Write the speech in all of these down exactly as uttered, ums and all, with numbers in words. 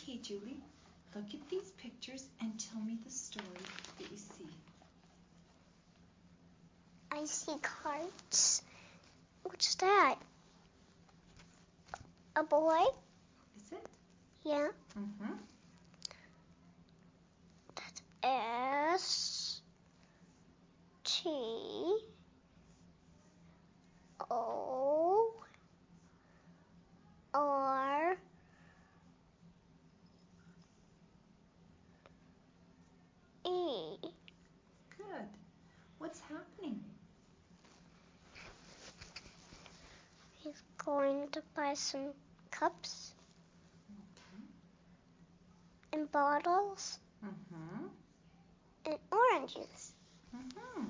Okay, Julie, look at these pictures and tell me the story that you see. I see cards. What's that? A boy? Is it? Yeah. Mm-hmm. That's S T O R E. Good. What's happening? He's going to buy some cups Okay. and bottles Mm-hmm. and oranges. Mm-hmm.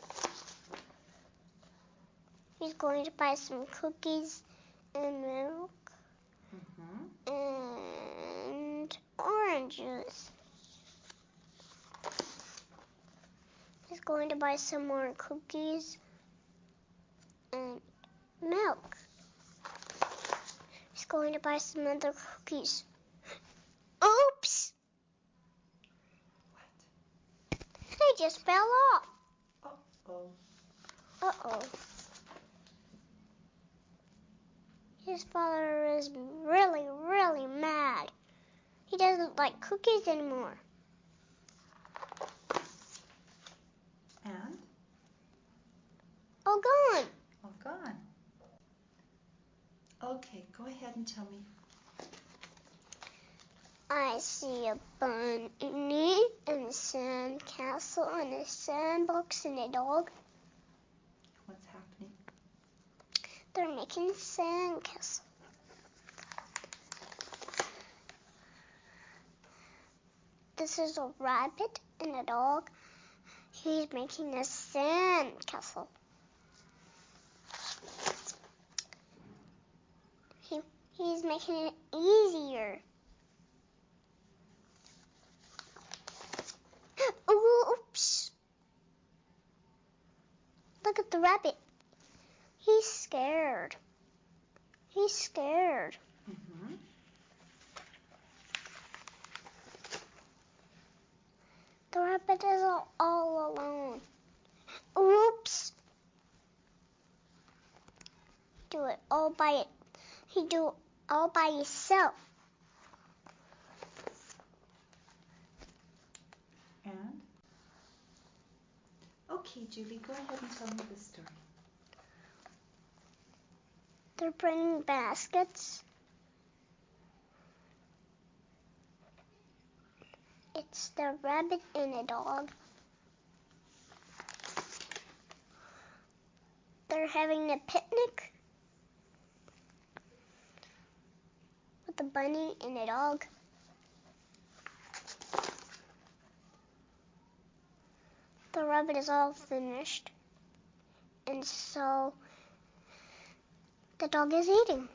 He's going to buy some cookies and milk Mm-hmm. and oranges. He's going to buy some more cookies and milk. He's going to buy some other cookies. Oops! What? They just fell off. Uh-oh. Uh-oh. His father is really, really mad. He doesn't like cookies anymore. And? All gone. All gone. Okay, go ahead and tell me. I see a bunny and a sand castle and a sandbox and a dog. What's happening? They're making a sand castle. This is a rabbit and a dog. He's making a sand castle. He, he's making it easier. Oops! Look at the rabbit. He's scared. He's scared. Mm-hmm. The rabbit is all, all alone. Oops! Do it all by it. He do it all by himself. And? Okay, Julie, go ahead and tell me the story. They're bringing baskets. It's the rabbit and a dog. They're having a picnic with a bunny and a dog. The rabbit is all finished, and so the dog is eating.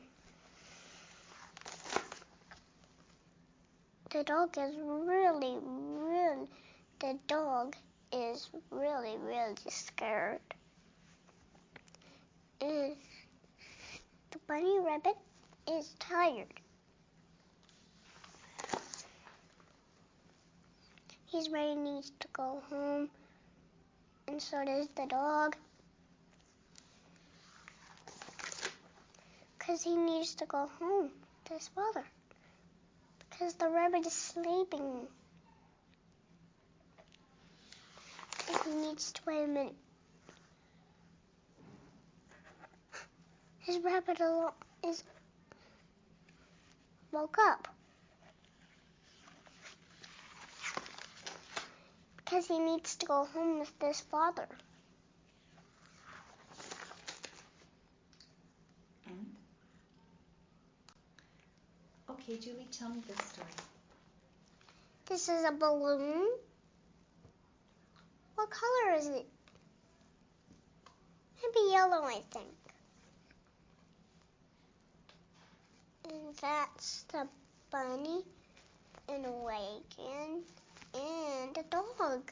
The dog is really, really, the dog is really, really scared. And the bunny rabbit is tired. He's ready, needs to go home, and so does the dog. Because he needs to go home to his father. Because the rabbit is sleeping. And he needs to wait a minute. His rabbit is woke up. Because he needs to go home with his father. And? Okay, Julie, tell me the story. This is a balloon. What color is it? Maybe yellow, I think. And that's the bunny and a wagon and a dog.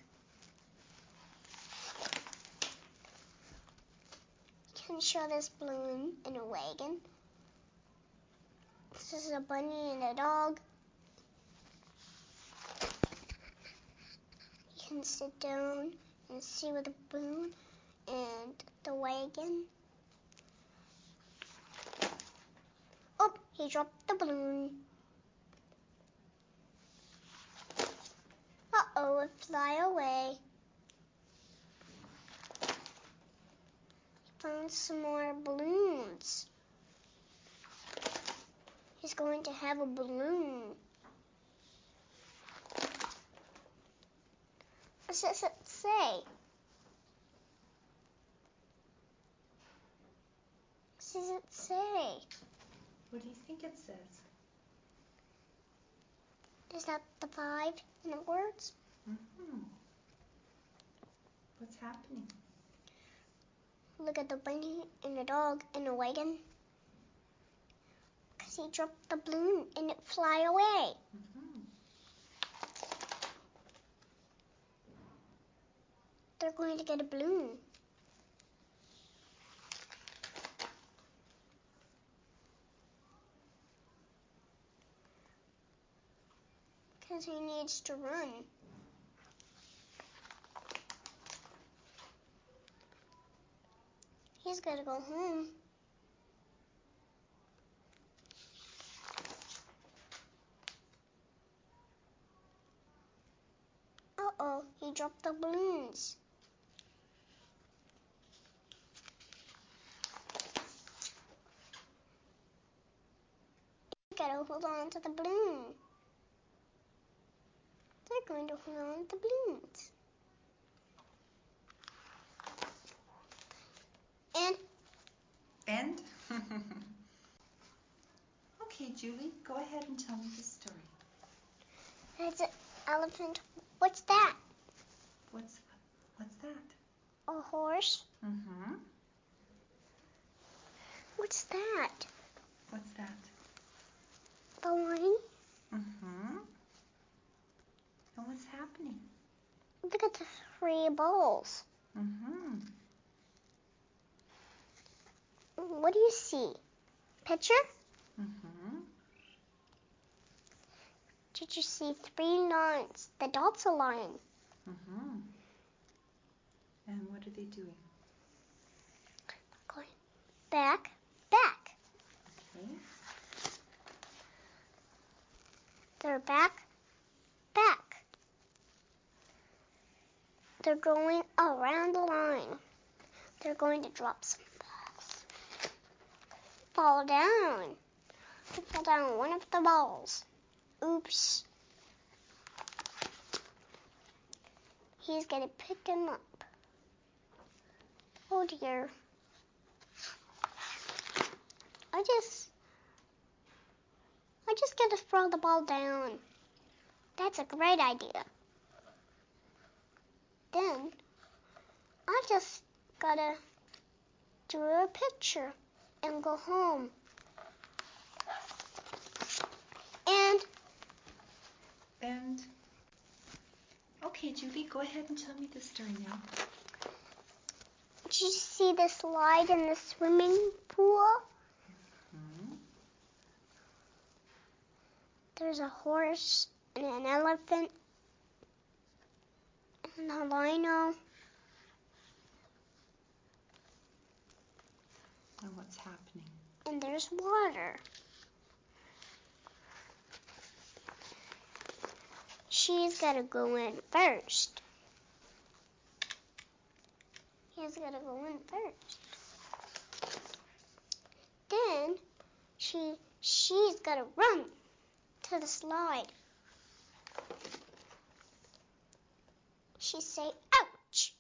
You can show this balloon and a wagon. This is a bunny and a dog. can sit down and see with the balloon and the wagon. Oh, he dropped the balloon. Uh-oh, it fly away. He found some more balloons. He's going to have a balloon. What does it say? What does it say? What do you think it says? Is that the five in the words? Mm-hmm. What's happening? Look at the bunny and the dog and the wagon. Because he dropped the balloon and it fly away. Mm-hmm. They're going to get a balloon. Because he needs to run. He's got to go home. Uh-oh, he dropped the balloons. You gotta hold on to the balloon. They're going to hold on to the balloons. And And? Okay, Julie, go ahead and tell me the story. there's an elephant. What's that? What's what's that? A horse? Mm-hmm. What's that? What's that? The line? Mm-hmm. And what's happening? Look at the three balls. Mm-hmm. What do you see? Picture? Mm-hmm. Did you see three lines? The dot's a line. Mm-hmm. And what are they doing? Going back, back. Okay. They're back, back. They're going around the line. They're going to drop some balls. Fall down. They fall down one of the balls. Oops. He's going to pick them up. Oh dear. I just, I just got to throw the ball down. That's a great idea. Then, I just gotta do a picture and go home. And, And okay, Julie, go ahead and tell me the story now. did you see the slide in the swimming pool? Mm-hmm. There's a horse and an elephant and a rhino. And what's happening? And there's water. She's gotta go in first. He's gotta go in first. Then she she's gotta run to the slide. She say, ouch.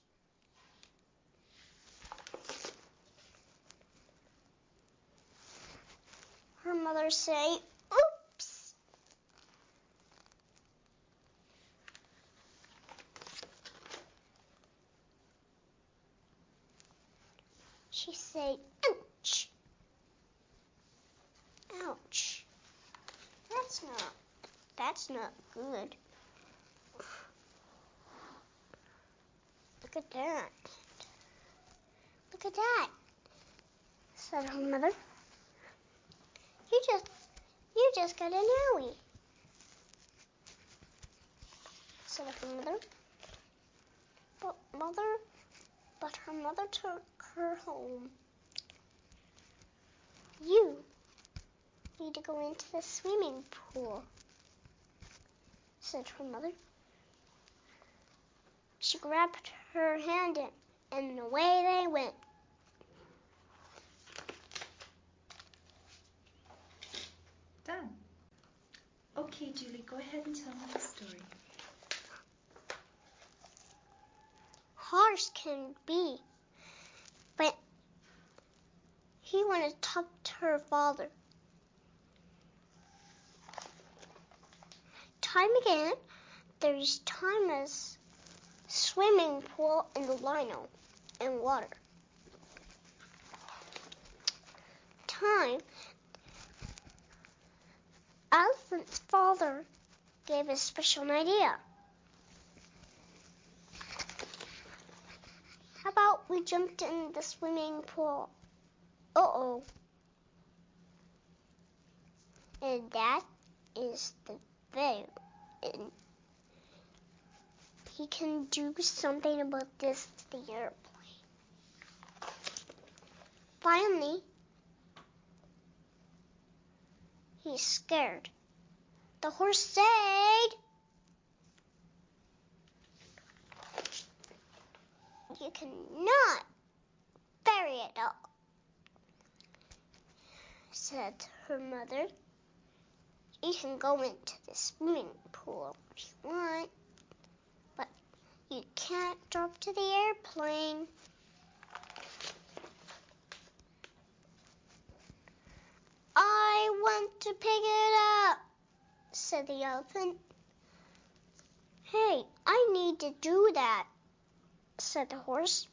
Her mother say, oops. She say, ouch. Ouch. That's not, that's not good. Look at that. Look at that, said her mother. You just, you just got an owie, said her mother. But mother, but her mother took her home. You need to go into the swimming pool, said her mother. She grabbed her hand in, and away they went. Done. Okay, Julie, go ahead and tell me the story. Horse can be, but he wanted to talk to her father. Time again, there's time as swimming pool and the lino and water. Time, Elephant's father gave a special idea. How about we jumped in the swimming pool? Uh-oh. And that is the video. And he can do something about this to the airplane. Finally, he's scared. The horse said, "You cannot bury it all," said her mother. "You can go into the swimming pool if you want, but you can't drop to the airplane." "I want to pick it up," said the elephant. "Hey, I need to do that," said the horse.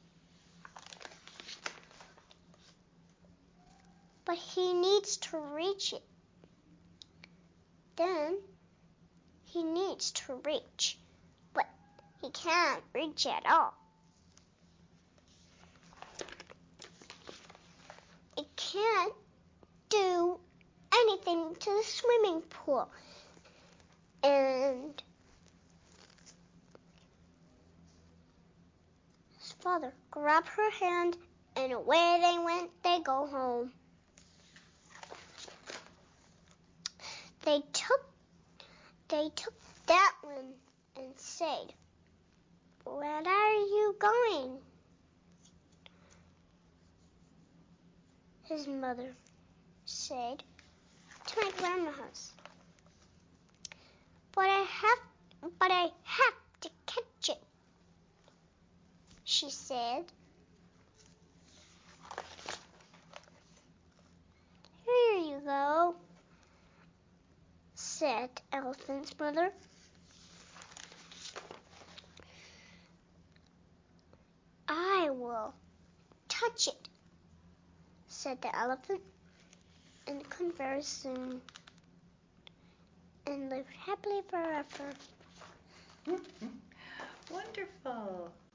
"But he needs to reach it." Then he needs to reach, but he can't reach at all. It can't do anything to the swimming pool. And his father grabbed her hand, and away they went. They go home. They took they took that one and said, "Where are you going?" His mother said, "To my grandma's house." But I have but I have to catch it," she said. "Here you go," said Elephant's mother. "I will touch it," said the elephant, and conversed soon, and lived happily forever. Wonderful.